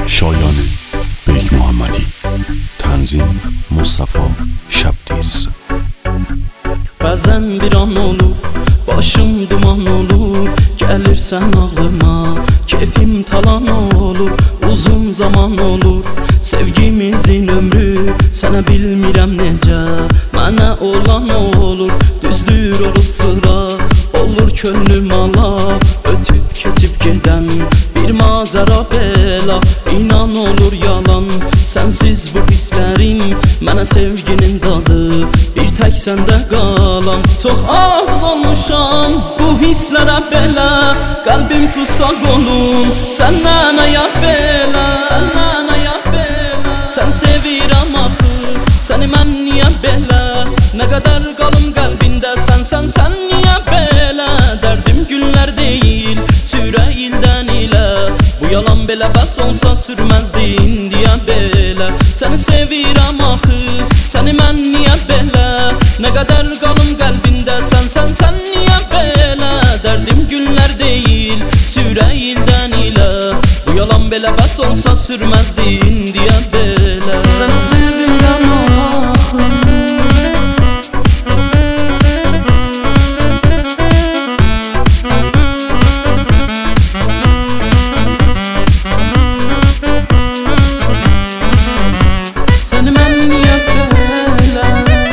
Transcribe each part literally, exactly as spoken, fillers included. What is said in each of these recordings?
شایان بیگ محمدی. تنظیم مصطفی شبدیز. Bəzən bir an olur, başım duman olur, gəlirsən ağlıma, keyfim talan olur, uzun zaman olur, sevgimizin ömrü, sənə bilmirəm necə, mənə olan olur, düzdür olur sıra, olur könlüm ala, ötüb keçib gedən, bir macəra bela, inan olur yalan, sənsiz bu hisslərim, mənə sevginin dadı, bir tək səndə qalan. Çox az olmuşam bu hisslərə belə, qəlbim tutsak olum, səndən ayaq belə, səndən ayaq belə. Sən sevirəm axı, səni mən niyə belə, nə qədər qalım qəlbində sən, sən, sən niyə belə. Dərdim günlər deyil, sürə ildən ilə, bu yalan belə bəs olsa sürməzdi indiyə belə. Səni sevirəm axı, səni mən niyə belə, nə qədər qalım qəlbində sən, sən, sən niyə belə. Dərdim günlər deyil, sürə ildən ilə, bu yalan belə bəs olsa sürməzdi indiyə belə. Səni sevirəm axı. Səni mən niyə belə.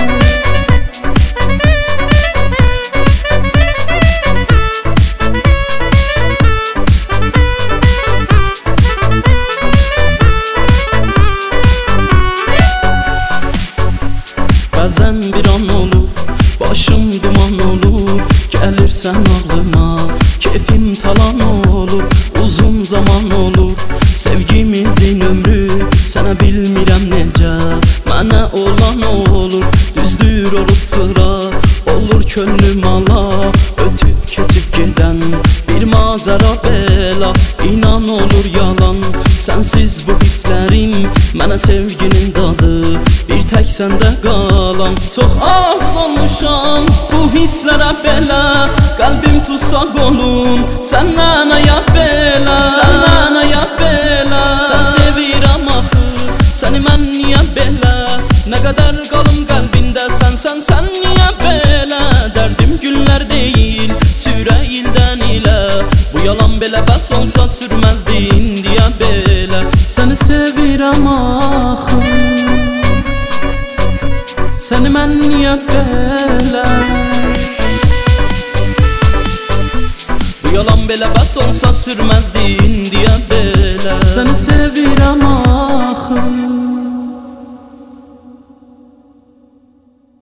Bəzən bir an olur, başım duman olur, gəlirsən ağlıma, keyfim talan olur, uzun zaman olur, sevgimizin ömrü, sənə bilmirəm necə, mənə olan olur, düzdür olur sıra, olur könlüm ala, ötüb keçib gedən, bir macəra bela, inan olur yalan, sənsiz bu hisslərim, mənə sevginin dadı, bir tək səndə qalan. Çox az olmuşam bu hisslərə belə, qəlbim tutsak olum, səndən ayaq belə, səndən ayaq belə. Sən sevirəm axı, səni mən niyə belə, nə qədər qalım qəlbində sən, sən, sən niyə belə. Dərdim günlər deyil, sürə ildən ilə, bu yalan belə bəs olsa sürməzdi indiyə belə. Səni sevirəm axı, səni mən niyə belə, bu yalan belə bəs olsa sürməzdi indiyə belə. Səni sevirəm axı.